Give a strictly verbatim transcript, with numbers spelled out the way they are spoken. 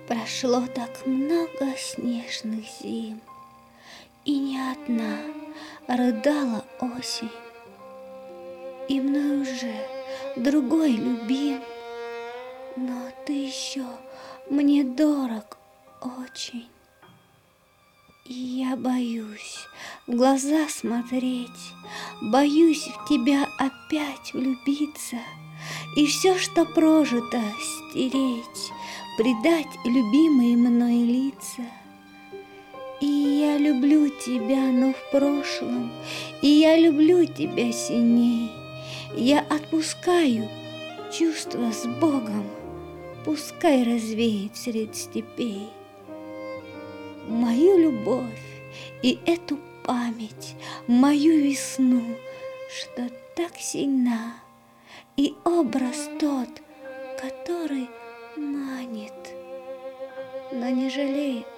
Прошло так много снежных зим, и не одна рыдала осень, и мной уже другой любим, но ты еще мне дорог очень. И я боюсь в глаза смотреть, боюсь в тебя опять влюбиться, и все, что прожито, стереть, предать любимые мной лица. И я люблю тебя, но в прошлом, и я люблю тебя сильней. Я отпускаю чувства с Богом, пускай развеет средь степей. Мою любовь и эту память, мою весну, что так сильна, и образ тот, который манит, но не жалеет